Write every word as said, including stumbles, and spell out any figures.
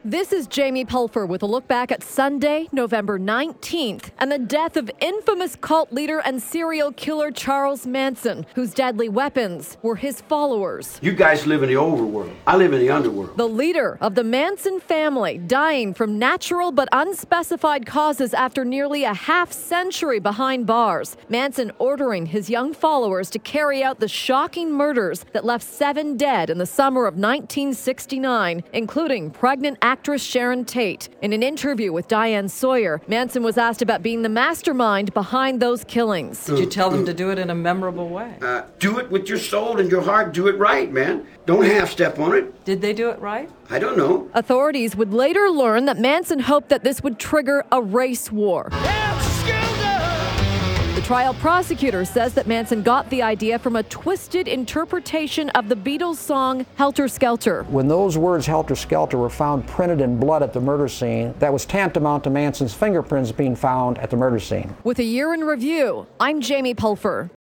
This is Jamie Pulfer with a look back at Sunday, November nineteenth, and the death of infamous cult leader and serial killer Charles Manson, whose deadly weapons were his followers. You guys live in the overworld. I live in the underworld. The leader of the Manson family dying from natural but unspecified causes after nearly a half century behind bars. Manson ordering his young followers to carry out the shocking murders that left seven dead in the summer of nineteen sixty-nine, including pregnant actress Sharon Tate. In an interview with Diane Sawyer, Manson was asked about being the mastermind behind those killings. Did you tell them to do it in a memorable way? Uh, do it with your soul and your heart. Do it right, man. Don't half-step on it. Did they do it right? I don't know. Authorities would later learn that Manson hoped that this would trigger a race war. The trial prosecutor says that Manson got the idea from a twisted interpretation of the Beatles' song Helter Skelter. When those words Helter Skelter were found printed in blood at the murder scene, that was tantamount to Manson's fingerprints being found at the murder scene. With a year in review, I'm Jamie Pulfer.